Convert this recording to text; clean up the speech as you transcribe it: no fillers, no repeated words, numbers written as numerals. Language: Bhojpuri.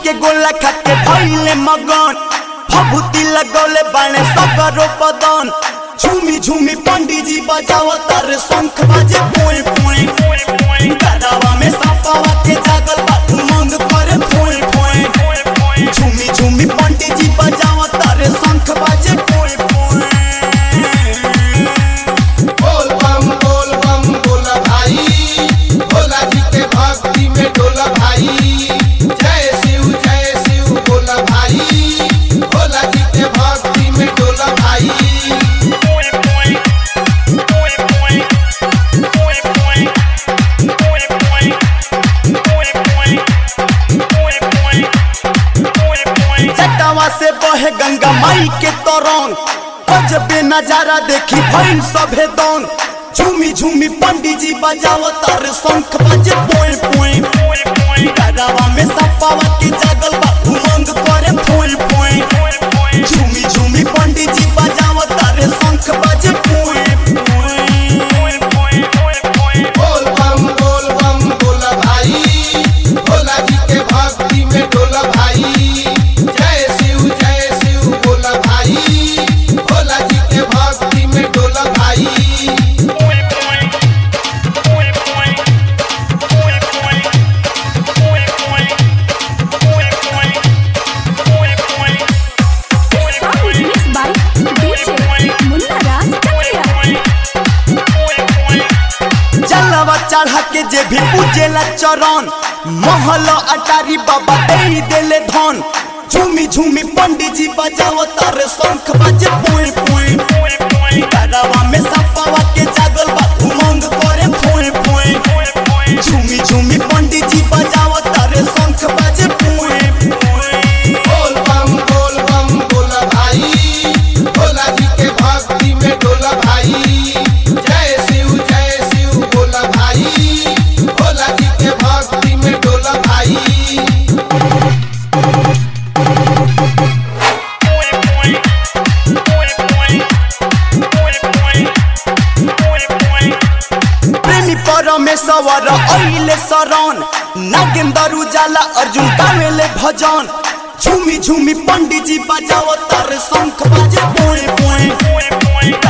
के गोला खा के भइले मगन भभूति लगौले बाणे सगरो पदन झूमी झूमी पंडित जी बजाव तारे शंख बाजे पोए पोए गरावा में सापावा के जागल बा उमंग करे पोए पोए झूमी झूमी पंडित जी बजाव तारे शंख बाजे पोए पोए बोल बम बोला भाई भोला जी के भक्ति में डोला भाई जय शिव बोला भाई भोला जी के भक्ति में डोला भाई चटावा से बहे गंगा माई के तरंग गजबे नजारा देखी भइल सभे दंग झूमी झूमी पंडित जी बजाव तारे शंख बाजे पोए पोए गरावा में सपावा के जागल बा उमंग करे पोए पोए झूमी झूमी पंडित जी बजाव तारे शंख बाजे पोए बोल बम बोला भाई भोला जी के भक्ति में डोला भाई जय शिव बोला भाई भोला जी के भक्ति में डोला भाई जलवा चढ़ा के जे भी पूजेला चरण महल अटारी बाबा दे देले धन झूमी झूमी पंडित जी बजाव तारे शंख बाजे पोए पोए गरावा में सपावा के जागल बा उमंग करे पोए पोए झूमी झूमी पंडित जी बजाव तारे शंख बाजे पोए पोए बोल बम बोला भाई भोला जी के भक्ति में डोला भाई जय शिव बोला भाई भोला जी के भक्ति में डोला भाई प्रेमी परमेश्वर अइले शरण नागेंद्र उजाला अर्जुन गावेले भजन झूमी झूमी पंडित जी बजाव तारे शंख बाजे पोए पोए